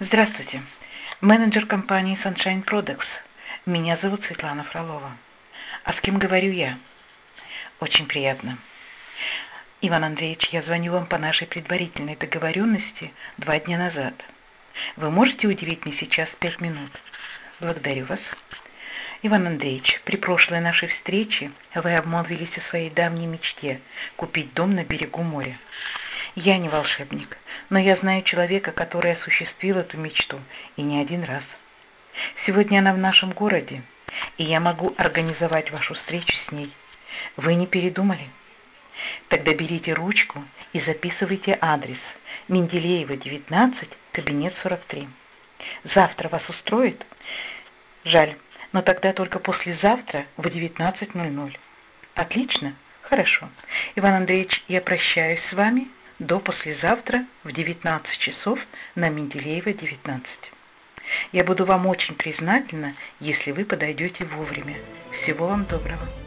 Здравствуйте. Менеджер компании Sunshine Products. Меня зовут Светлана Фролова. А с кем говорю я? Очень приятно. Иван Андреевич, я звоню вам по нашей предварительной договоренности 2 дня назад. Вы можете уделить мне сейчас 5 минут? Благодарю вас. Иван Андреевич, при прошлой нашей встрече вы обмолвились о своей давней мечте купить дом на берегу моря. Я не волшебник, но я знаю человека, который осуществил эту мечту, и не один раз. Сегодня она в нашем городе, и я могу организовать вашу встречу с ней. Вы не передумали? Тогда берите ручку и записывайте адрес. Менделеева, 19, кабинет 43. Завтра вас устроит? Жаль, но тогда только послезавтра в 19:00. Отлично? Хорошо. Иван Андреевич, я прощаюсь с вами до послезавтра в 19 часов на Менделеева, 19. Я буду вам очень признательна, если вы подойдете вовремя. Всего вам доброго.